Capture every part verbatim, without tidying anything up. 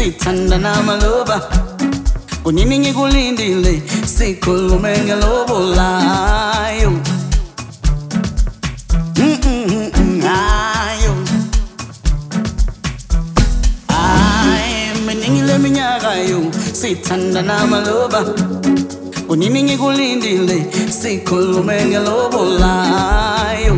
sithandana maloba kunini ngikulindile sikhulume ngelobolayo mm mm mm ayo ay miningi leminyaka yo sithandana maloba kunini ngikulindile sikhulume ngelobolayo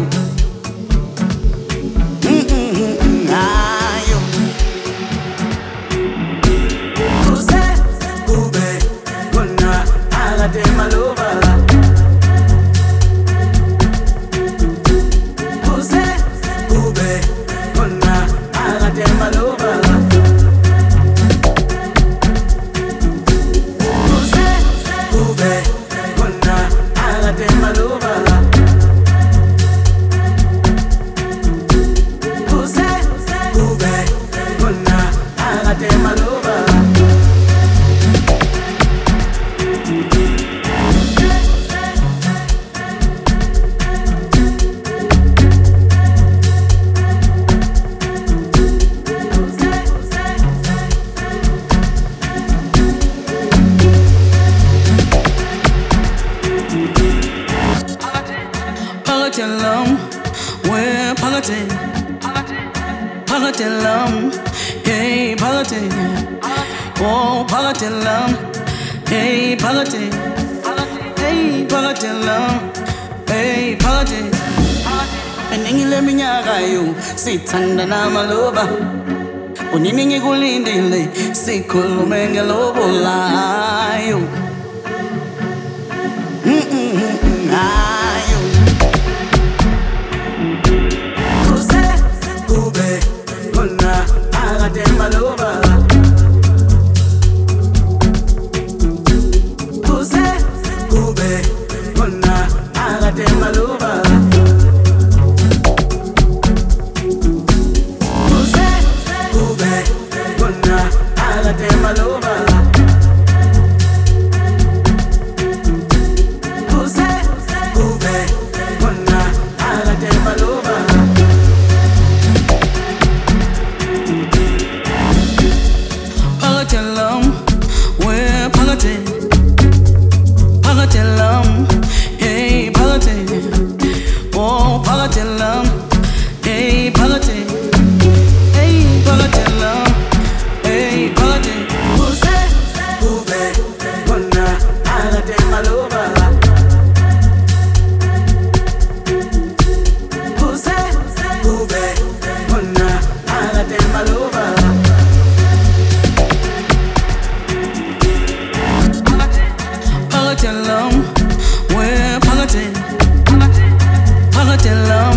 Hey, politics. Oh, politics. Hey, politics. Hey, politics. Hey, politics. Miningi leminyaka yo sithandana maloba kunini ngikulindile sikhulume ngelobolayo mm mm ayo kuze kube kuna akatemba loba kuze kube kuna akatemba loba kuze kube kuna akatemba loba kuze kube kuna akatemba loba Pagatelam, we're pagate, pagatelam, hey pagate, oh pagatelam, hey pagate, hey pagatelam, hey pagate. Kuze, kube, kuna, agate maloba. Kuze, kube, kuna, agate maloba. Pagatelam, we're pagate, pagatelam.